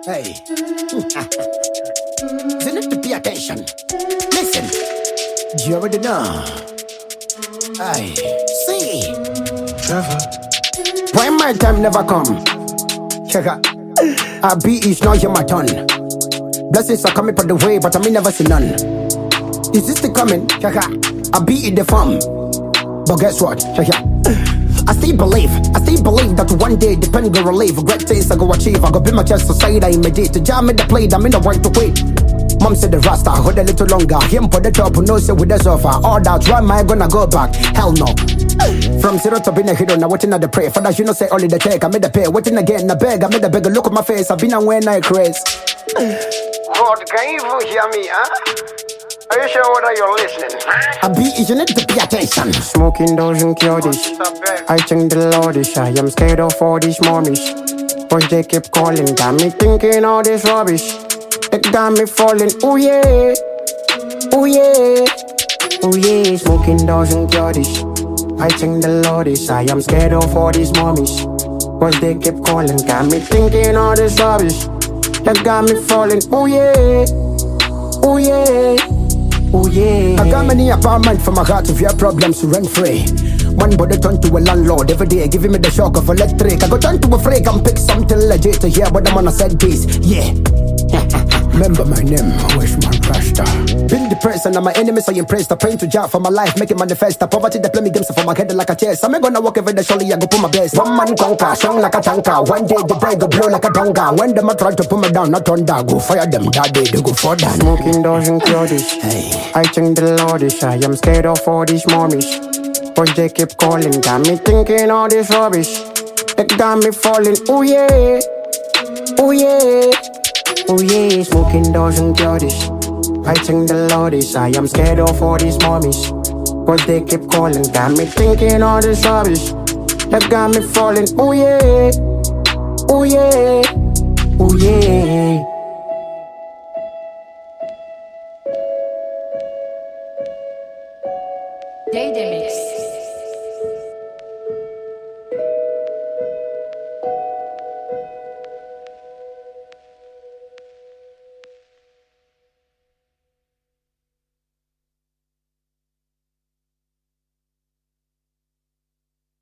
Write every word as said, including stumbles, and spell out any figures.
Hey. You need to pay attention. Listen. You already know. Hey. See. Trevor. Why my time never come? Check out. I be is now you're my turn. Blessings are coming from the way, but I may never see none. Is this still coming? Check out. I be in the farm. But guess what? Check out. I still believe, I still believe that one day the pen go relieve. Great things I go achieve. I go build my chest to say that I meditate. Jam in the plate, I'm in the right to wait. Mom said the rasta, hold a little longer. Him put the top, no say with the sofa. All that, why am I gonna go back? Hell no. From zero to being a hero, now waiting at the pray. Fathers, you know say only the take, I made the pay. Waiting again, I beg, I made the beg. Look at my face, I've been on when I craze. God, can you even hear me, huh? Are you sure that you're listening? I be, you need to pay attention. Smoking doesn't cure this. I think the Lord is I am scared of all this mommies. But they keep calling, got me thinking all this rubbish. They got me falling, oh yeah, oh yeah, oh yeah. Smoking doesn't cure this. I think the Lord is I am scared of all these mommies. But they keep calling, got me thinking all this rubbish. They got me falling, oh yeah, oh yeah. Oh yeah. I got many apartments for my heart of your problems to rent free. One body turn to a landlord every day, giving me the shock of electric. I go turn to a freak and pick something legit to hear what I'm on a set piece. Yeah. Remember my name, wish my rasta. Been depressed and now my enemies are impressed. I praying to Jah for my life, make it manifest. The poverty they play me games for my head like a chess. I'm gonna walk every day, surely I go put my best. One man conquer, strong like a tanker. One day the bread go blow like a donga. When them a try to put me down, not on that. Go fire them, that day they go for that. Smoking doesn't cure this. Hey. I think the Lord is I am scared of all these mommies. But they keep calling, got me thinking all this rubbish. They got me falling, oh yeah, oh yeah, oh yeah. Smoking doesn't cure this. I think the Lord is I am scared of all these mommies. But they keep calling, got me thinking all this rubbish. They got me falling, oh yeah, oh yeah, oh yeah. Day Day Mix.